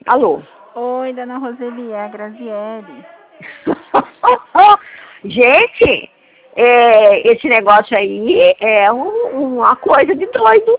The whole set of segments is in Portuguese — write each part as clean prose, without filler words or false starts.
Alô? Oi, dona Roseli, é a Graziele. Gente, esse negócio aí é uma coisa de doido.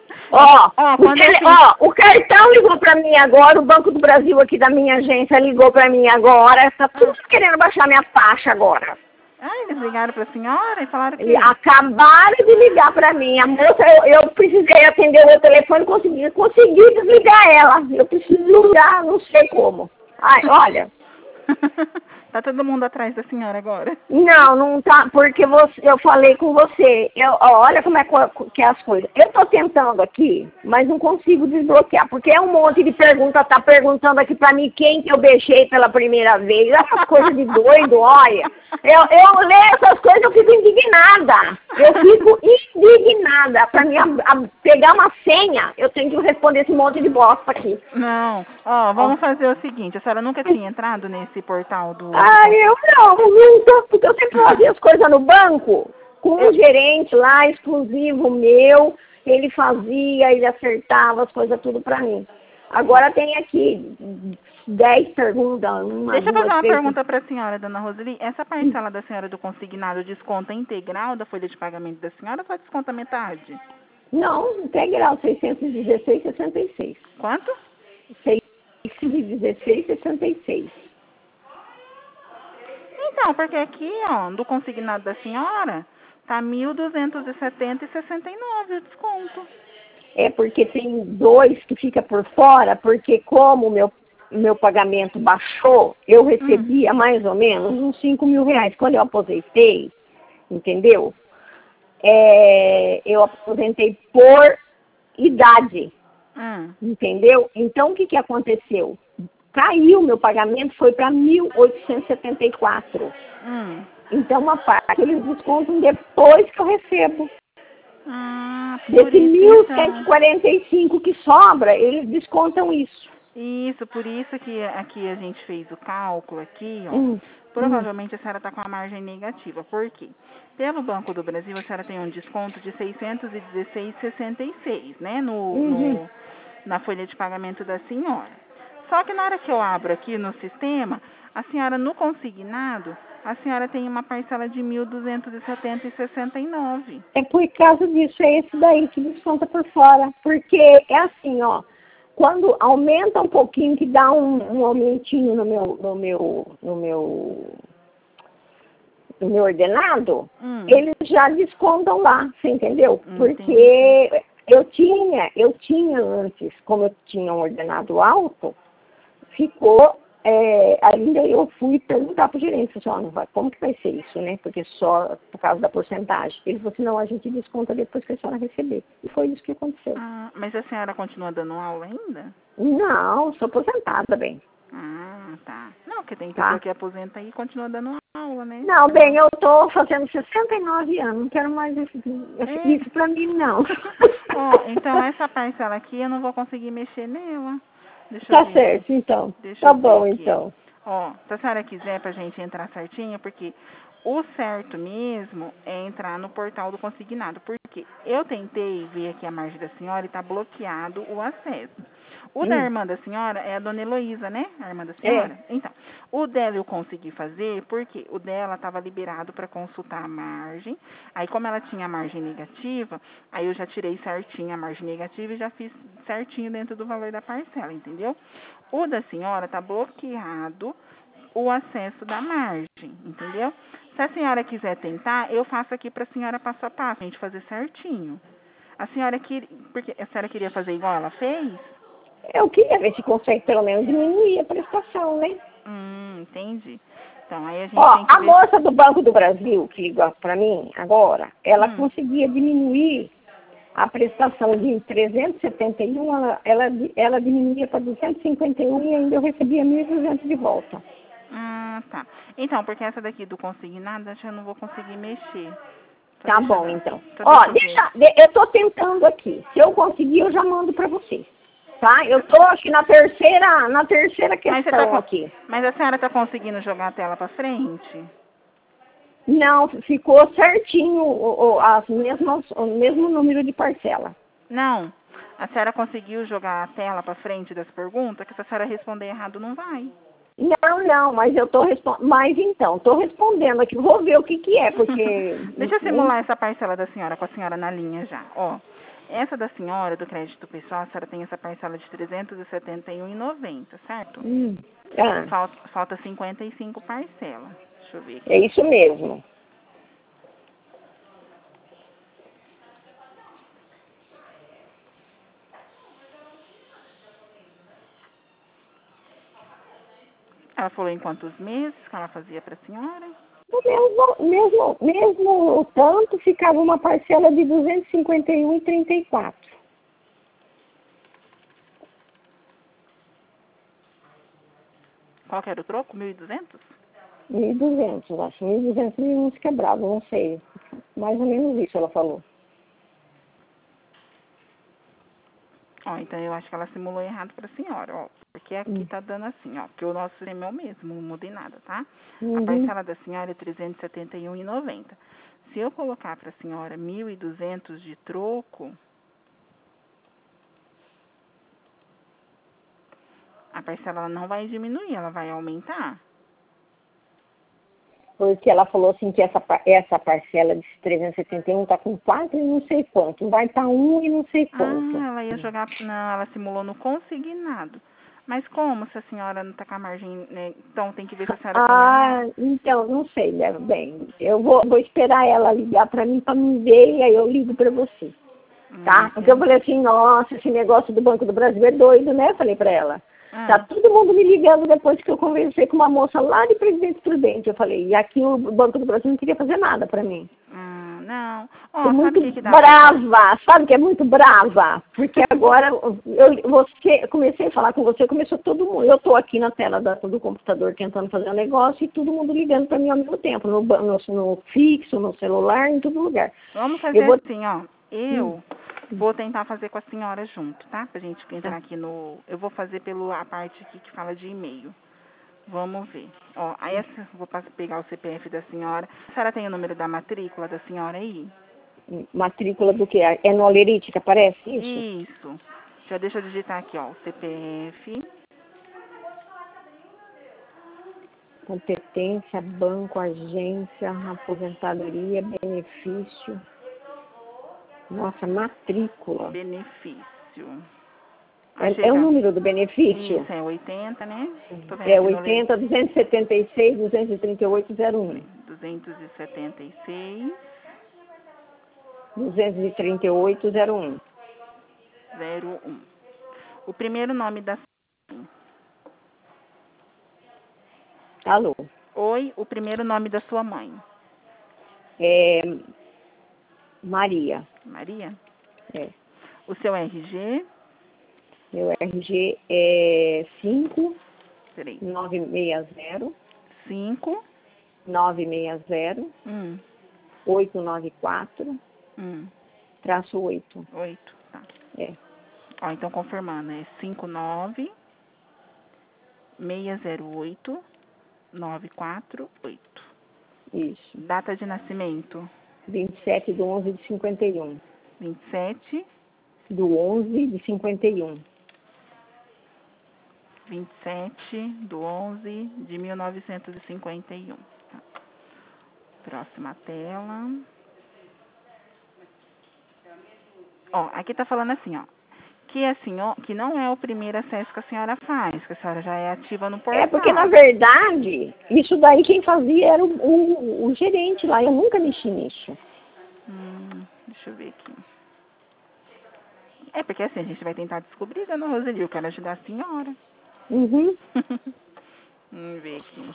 O cartão ligou pra mim agora, o Banco do Brasil aqui da minha agência ligou pra mim agora, tá tudo querendo baixar minha taxa agora. Ah, eles ligaram pra senhora e falaram que... E acabaram de ligar pra mim. A moça, eu precisei atender o meu telefone e consegui desligar ela. Eu preciso ligar, não sei como. Ai, olha... Tá todo mundo atrás da senhora agora. Não tá, porque eu falei com você. Olha como é que é as coisas. Eu tô tentando aqui, mas não consigo desbloquear, porque é um monte de pergunta, tá perguntando aqui pra mim quem que eu beijei pela primeira vez. Essas coisas de doido, olha. Eu leio essas coisas, eu fico indignada. Eu fico indignada. Pra mim pegar uma senha, eu tenho que responder esse monte de bosta aqui. Não, vamos fazer o seguinte, a senhora nunca tinha entrado nesse portal do... Eu nunca, porque eu sempre fazia as coisas no banco, com um gerente lá, exclusivo meu, ele fazia, ele acertava as coisas tudo pra mim. Agora tem aqui 10 perguntas, Deixa eu fazer uma pergunta pra senhora, dona Roseli. Essa parcela da senhora do consignado desconta integral da folha de pagamento da senhora ou só desconta metade? Não, integral, 616,66. Quanto? 616,66. Então, porque aqui, do consignado da senhora, tá 1.270,69 o desconto. É porque tem 2 que fica por fora, porque como o meu pagamento baixou, eu recebia mais ou menos uns 5 mil reais. Quando eu aposentei, entendeu? Eu aposentei por idade, entendeu? Então, o que aconteceu? Caiu meu pagamento, foi para 1.874. Então, uma parte eles descontam depois que eu recebo. Desse 1.145 que sobra, eles descontam isso. Isso, por isso que aqui a gente fez o cálculo aqui, provavelmente a senhora está com a margem negativa. Por quê? Pelo Banco do Brasil, a senhora tem um desconto de 616,66, né, na folha de pagamento da senhora. Só que na hora que eu abro aqui no sistema, a senhora no consignado, a senhora tem uma parcela de 1.270,69. É por causa disso, é esse daí que desconta por fora. Porque é assim, quando aumenta um pouquinho, que dá um aumentinho no meu ordenado, eles já descontam lá, você entendeu? Porque eu tinha antes, como eu tinha um ordenado alto, ficou, ainda eu fui perguntar para o gerente, como que vai ser isso, né? Porque só por causa da porcentagem. Ele falou assim, não, a gente desconta depois que a senhora receber. E foi isso que aconteceu. Mas a senhora continua dando aula ainda? Não, sou aposentada, bem. Tá. Não, porque tem pessoa que aposenta aí e continua dando aula, né? Não, bem, eu tô fazendo 69 anos, não quero mais isso pra mim, não. Então essa parcela aqui eu não vou conseguir mexer nela. Tá certo, então. Tá bom, então. Se a senhora quiser pra gente entrar certinho, porque o certo mesmo é entrar no portal do consignado. Porque eu tentei ver aqui a margem da senhora e tá bloqueado o acesso. O da irmã da senhora é a dona Heloísa, né? A irmã da senhora? Então, o dela eu consegui fazer porque o dela estava liberado para consultar a margem. Aí, como ela tinha a margem negativa, aí eu já tirei certinho a margem negativa e já fiz certinho dentro do valor da parcela, entendeu? O da senhora está bloqueado o acesso da margem, entendeu? Se a senhora quiser tentar, eu faço aqui para a senhora passo a passo, a gente fazer certinho. Porque a senhora queria fazer igual ela fez? Eu queria ver se consegue pelo menos diminuir a prestação, né? Entendi. Então, aí a gente tem que a moça do Banco do Brasil, que ligou para mim agora, ela conseguia diminuir a prestação de 371, ela diminuía para 251 e ainda eu recebia 1.200 de volta. Tá. Então, porque essa daqui do consignado, acho que eu não vou conseguir mexer. Tá bom, então. Eu tô tentando aqui. Se eu conseguir, eu já mando para você. Tá? Eu tô aqui na terceira questão aqui. Mas a senhora tá conseguindo jogar a tela para frente? Não, ficou certinho o mesmo número de parcela. Não. A senhora conseguiu jogar a tela para frente das perguntas? Que se a senhora responder errado, não vai. Não, mas eu tô respondendo. Mas então, tô respondendo aqui. Vou ver o que é, porque. Deixa eu simular essa parcela da senhora com a senhora na linha já. Ó, essa da senhora, do crédito pessoal, a senhora tem essa parcela de R$ 371,90, certo? Falta 55 parcelas. Deixa eu ver aqui. É isso mesmo. Ela falou em quantos meses que ela fazia para a senhora? Mesmo tanto, ficava uma parcela de R$ 251,34. Qual que era o troco? 1.200? 1.200, acho. 1.200 e uns quebrados, não sei. Mais ou menos isso ela falou. Ó, então eu acho que ela simulou errado para a senhora, ó. Porque aqui tá dando assim, ó. Porque o nosso sistema é o mesmo, não mudei nada, tá? A parcela da senhora é R$ 371,90. Se eu colocar para a senhora 1.200 de troco, a parcela ela não vai diminuir, ela vai aumentar. Porque ela falou assim que essa parcela de 371 tá com 4 e não sei quanto. Vai estar 1 e não sei quanto. Ah, ela ia jogar... Não, ela simulou no consignado. Mas como se a senhora não tá com a margem, né? Então tem que ver se a senhora tem... Então, não sei, né? Bem, eu vou esperar ela ligar pra mim pra me ver e aí eu ligo pra você. Tá? Porque eu falei assim, nossa, esse negócio do Banco do Brasil é doido, né? Eu falei pra ela. Tá todo mundo me ligando depois que eu conversei com uma moça lá de Presidente Prudente. Eu falei, e aqui o Banco do Brasil não queria fazer nada pra mim. Não. Tô muito brava, sabe que é muito brava? Porque agora comecei a falar com você, começou todo mundo. Eu tô aqui na tela do computador tentando fazer um negócio e todo mundo ligando pra mim ao mesmo tempo, no fixo, no celular, em todo lugar. Vamos fazer assim, ó. Eu vou tentar fazer com a senhora junto, tá? Pra gente entrar aqui no... Eu vou fazer pela parte aqui que fala de e-mail. Vamos ver. Ó, aí vou pegar o CPF da senhora. A senhora tem o número da matrícula da senhora aí? Matrícula do quê? É no Olerite que aparece isso? Isso. Já deixa eu digitar aqui, ó. O CPF. Competência, banco, agência, aposentadoria, benefício. Nossa, matrícula. Benefício. É o número do benefício? Isso, é 80, né? É 80, 276, 238, 01. 276. 238, 01. 01. O primeiro nome da... Alô? Oi, o primeiro nome da sua mãe. É Maria. Maria? É. O seu RG? Meu RG é 5 Peraí. 960 5 960 894 -8. 8, tá. É. Ó, então confirmando, é 59 608 948. Isso. Data de nascimento? 27 de 11 de 51. 27 do 11 de 51. 27 do 11 de 1951. Tá. Próxima tela. Ó, aqui tá falando assim, ó. Que não é o primeiro acesso que a senhora faz, que a senhora já é ativa no portal. É porque, na verdade, isso daí quem fazia era o gerente lá. Eu nunca mexi nisso. Deixa eu ver aqui. É porque assim, a gente vai tentar descobrir, dona Roseli, eu quero ajudar a senhora. Uhum. Vamos ver aqui.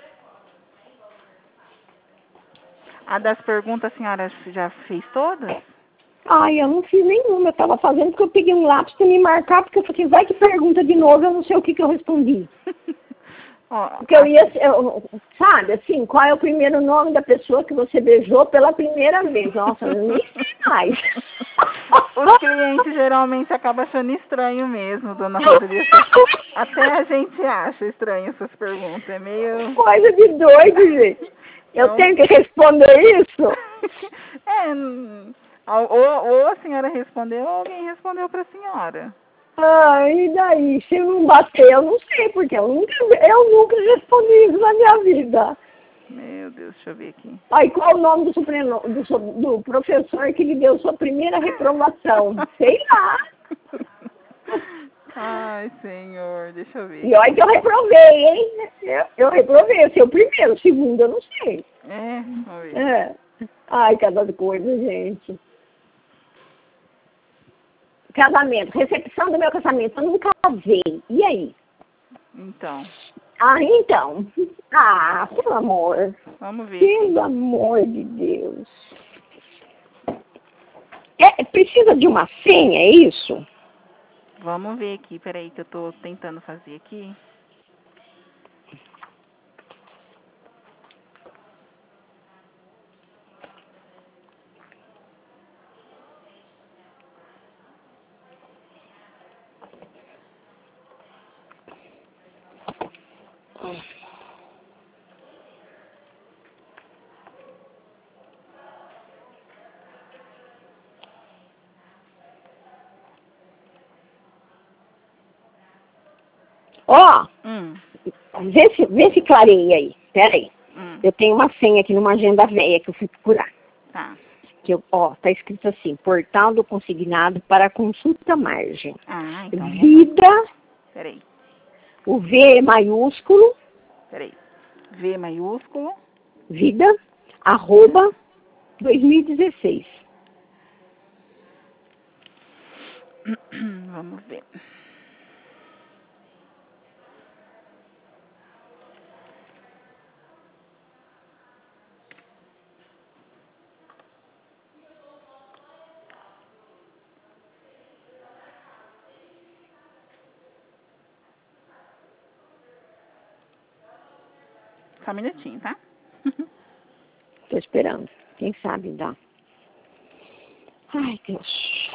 A das perguntas, a senhora já fez todas? Ai, eu não fiz nenhuma. Eu tava fazendo porque eu peguei um lápis pra me marcar, porque eu falei, vai que pergunta de novo, eu não sei o que eu respondi. Porque sabe, assim, qual é o primeiro nome da pessoa que você beijou pela primeira vez? Nossa, eu nem sei mais. Os clientes geralmente acabam achando estranho mesmo, dona Rodrigo. Até a gente acha estranho essas perguntas. É meio... Coisa de doido, gente. Eu tenho que responder isso? Ou a senhora respondeu ou alguém respondeu para a senhora. Ah, e daí? Se não bater, eu não sei, porque eu nunca respondi isso na minha vida. Meu Deus, deixa eu ver aqui. Aí, qual o nome do professor que lhe deu sua primeira reprovação? Sei lá. Ai, senhor, deixa eu ver. E olha que eu reprovei, hein? Eu reprovei, eu sei o primeiro, o segundo eu não sei. É, vamos ver. É. Ai, cada coisa, gente. Casamento, recepção do meu casamento, eu não casei. E aí? Então, Ah, então. Ah, pelo amor. vamos ver aqui. Pelo amor de Deus. Precisa de uma senha, é isso? Vamos ver aqui, peraí, que eu tô tentando fazer aqui. Ó, Hum, vê se clareia aí. Pera aí. hum, Eu tenho uma senha aqui numa agenda velha que eu fui procurar. tá. Tá escrito assim, portal do consignado para consulta margem. Ah, então, Vida, peraí, o V maiúsculo, peraí. V maiúsculo, vida, @ 2016. vamos ver. Só um minutinho, tá? Tô esperando. Quem sabe dá. Ai, Deus.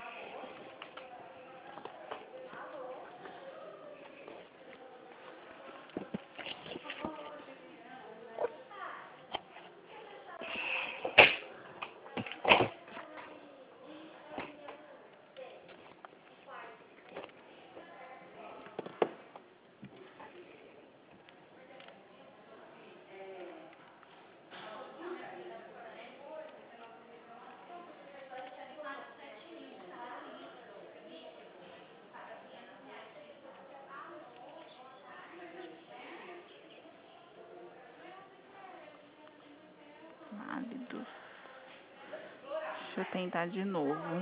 Válidos. Deixa eu tentar de novo.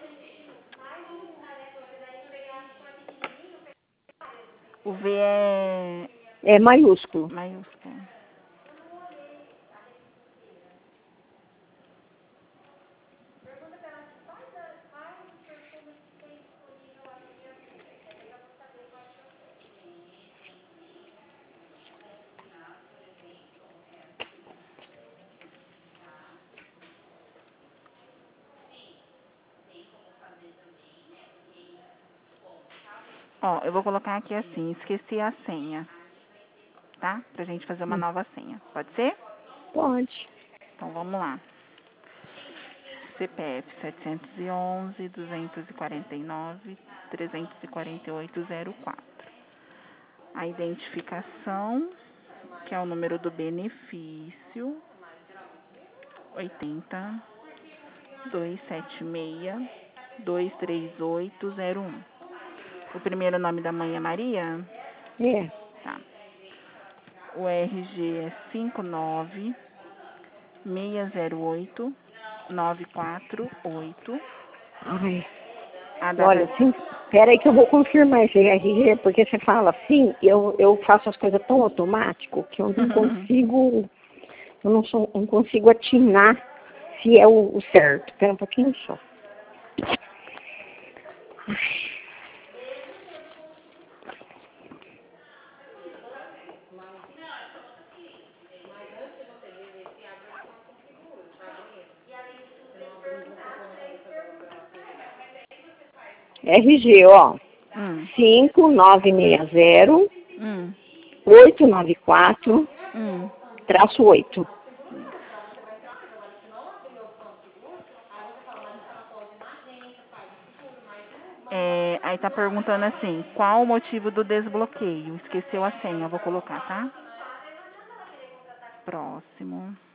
O V é É maiúsculo. maiúsculo. Ó, eu vou colocar aqui assim, esqueci a senha, tá? Pra gente fazer uma nova senha. Pode ser? Pode. Então vamos lá. CPF 711-249-348-04. A identificação, que é o número do benefício, 80-276-23801. O primeiro nome da mãe é Maria? É. Tá. O RG é 59608-948. Ai. A data... Olha, sim. Pera aí que eu vou confirmar esse RG, porque você fala assim, eu faço as coisas tão automático que eu não consigo, não consigo atinar se é o certo. Espera um pouquinho só. RG, ó. 5960 894 -8. Aí tá perguntando assim, qual o motivo do desbloqueio? Esqueceu a senha, vou colocar, tá? Próximo.